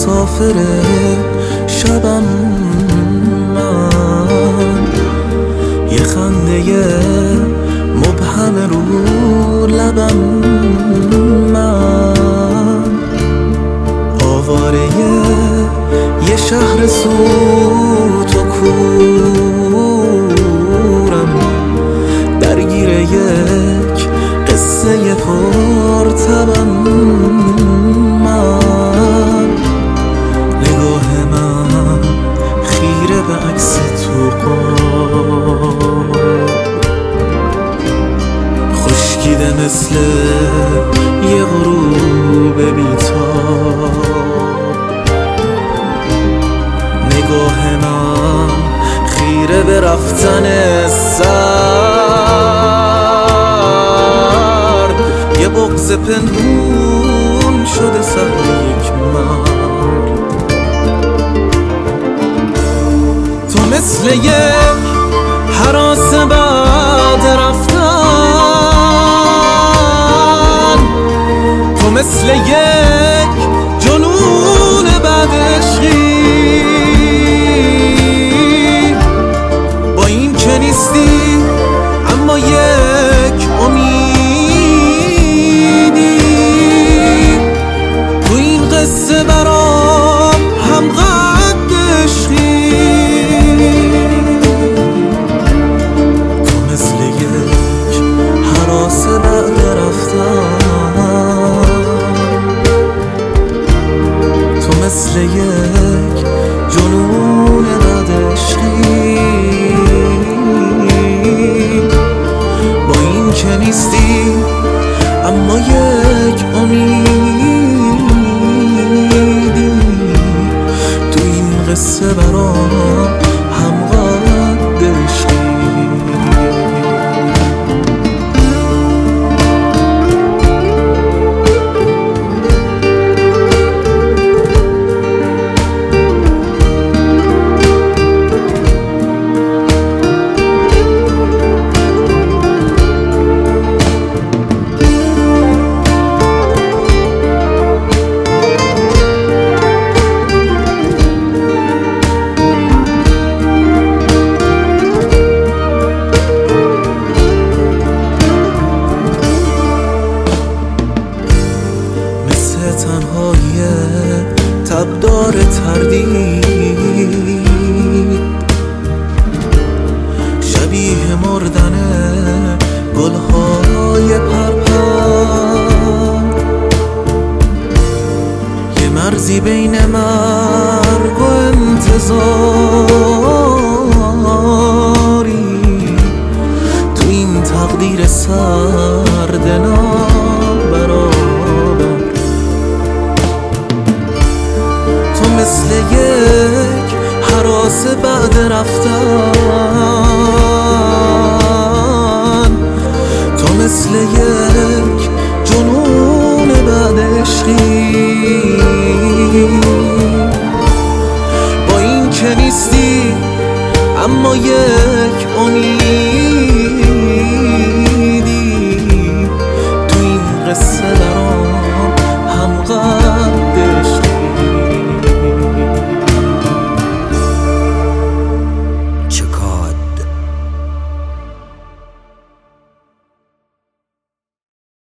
مسافر شبم من، یه خنده مبهم رو لبم من، آواره یه شهر سوت و کورم، درگیر یک قصه پرتبم من، نگاه من خیره به عکس تو قاب، خشکیده مثل یه غروب بی‌تاب، نگاه من خیره به رفتن سرد، یه بغض پنهون شده سر یک مرد. تو مثل یک هراس بعد رفتن، تو مثل یک جنون بعد عشقی، با این که نیستی اما یک امیدی، تو این قصه برام هم قد عشقی. تو مثل یک هراس بعد رفتن، تو مثل یک جنون بعد عشقی، با این که نیستی اما یک امیدی، تو این قصه برام هم قد عشقی. تنهایی تبدار تردید، شبیه مردن گلهای پرپر، یه مرزی بین مرگ و انتظاری، تو این تقدیر سرد نابرابر. مثل یک هراس بعد رفتن، تو مثل یک جنون بعد عشقی، با این که نیستی اما یک امیدی، تو این قصه